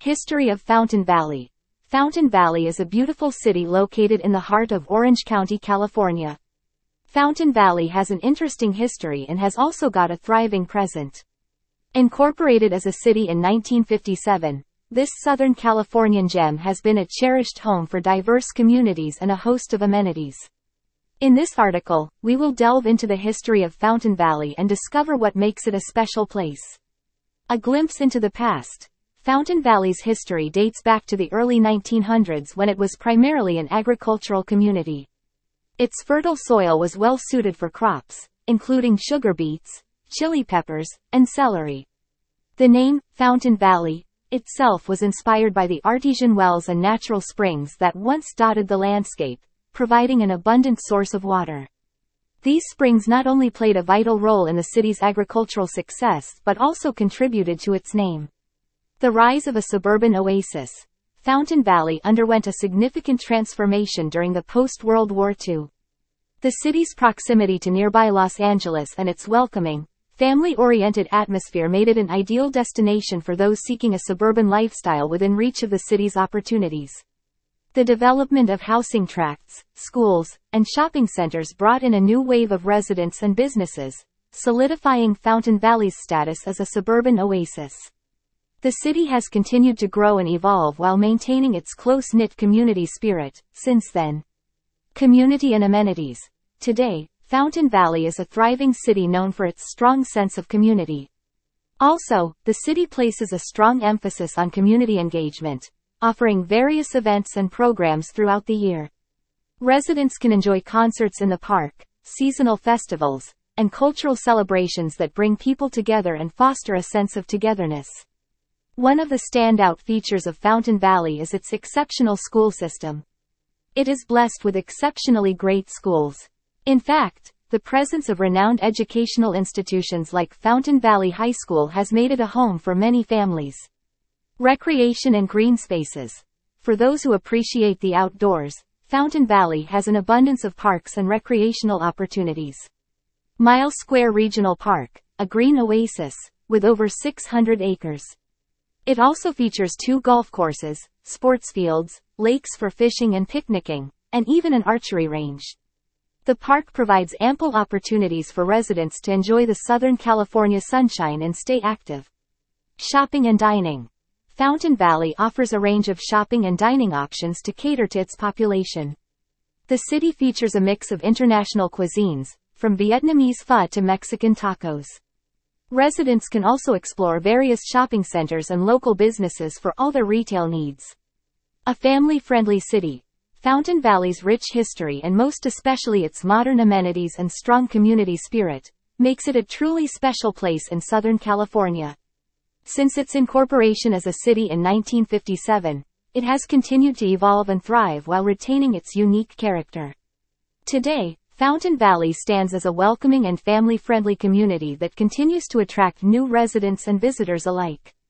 History of Fountain Valley. Fountain Valley is a beautiful city located in the heart of Orange County, California. Fountain Valley has an interesting history and has also got a thriving present. Incorporated as a city in 1957, this Southern Californian gem has been a cherished home for diverse communities and a host of amenities. In this article, we will delve into the history of Fountain Valley and discover what makes it a special place. A glimpse into the past. Fountain Valley's history dates back to the early 1900s when it was primarily an agricultural community. Its fertile soil was well suited for crops, including sugar beets, chili peppers, and celery. The name, Fountain Valley, itself was inspired by the artesian wells and natural springs that once dotted the landscape, providing an abundant source of water. These springs not only played a vital role in the city's agricultural success but also contributed to its name. The rise of a suburban oasis. Fountain Valley underwent a significant transformation during the post-World War II. The city's proximity to nearby Los Angeles and its welcoming, family-oriented atmosphere made it an ideal destination for those seeking a suburban lifestyle within reach of the city's opportunities. The development of housing tracts, schools, and shopping centers brought in a new wave of residents and businesses, solidifying Fountain Valley's status as a suburban oasis. The city has continued to grow and evolve while maintaining its close-knit community spirit since then. Community and amenities. Today, Fountain Valley is a thriving city known for its strong sense of community. Also, the city places a strong emphasis on community engagement, offering various events and programs throughout the year. Residents can enjoy concerts in the park, seasonal festivals, and cultural celebrations that bring people together and foster a sense of togetherness. One of the standout features of Fountain Valley is its exceptional school system. It is blessed with exceptionally great schools. In fact, the presence of renowned educational institutions like Fountain Valley High School has made it a home for many families. Recreation and green spaces. For those who appreciate the outdoors, Fountain Valley has an abundance of parks and recreational opportunities. Miles Square Regional Park, a green oasis, with over 600 acres. It also features 2 golf courses, sports fields, lakes for fishing and picnicking, and even an archery range. The park provides ample opportunities for residents to enjoy the Southern California sunshine and stay active. Shopping and dining. Fountain Valley offers a range of shopping and dining options to cater to its population. The city features a mix of international cuisines, from Vietnamese pho to Mexican tacos. Residents can also explore various shopping centers and local businesses for all their retail needs. A family-friendly city. Fountain Valley's rich history and most especially its modern amenities and strong community spirit, makes it a truly special place in Southern California. Since its incorporation as a city in 1957, it has continued to evolve and thrive while retaining its unique character. Today, Fountain Valley stands as a welcoming and family-friendly community that continues to attract new residents and visitors alike.